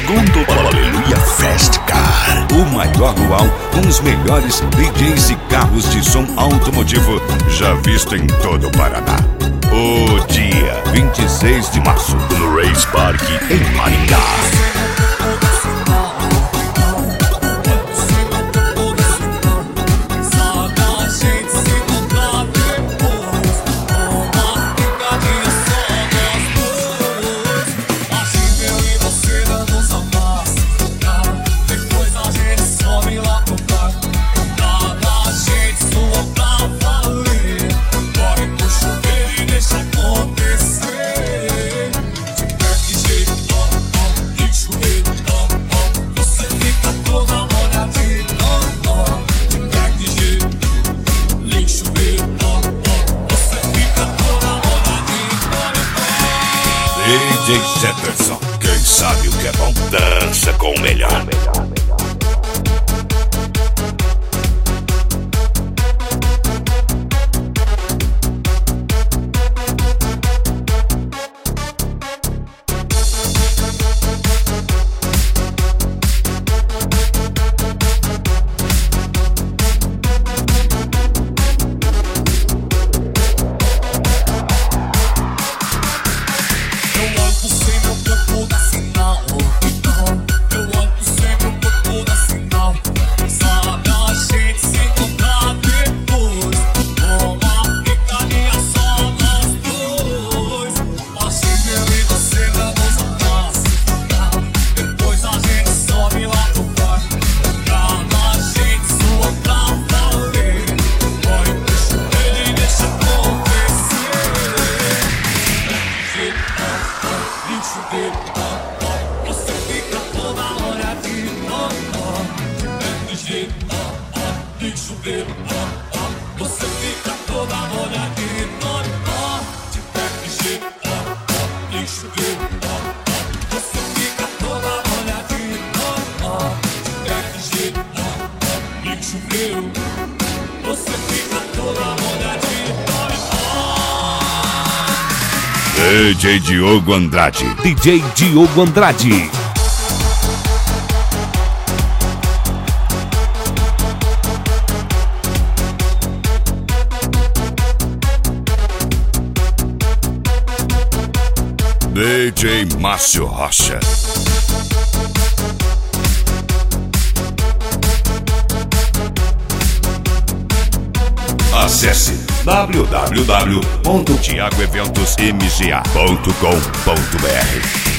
segundo Aleluia Fest Car. O maior luau com os melhores DJs e carros de som automotivo já visto em todo o Paraná. O dia 26 de março no Race Park em Maringá. DJ Jefferson, quem sabe o que é bom, dança com o melhor. Você fica toda hora de chuveiro, você fica toda hora de pé de jeito, de chuveiro, você fica toda hora de pé de jeito, de chuveiro, você fica toda hora de DJ Diogo Andrade. DJ Diogo Andrade. DJ Márcio Rocha. Acesse www.tiagoeventosmga.com.br.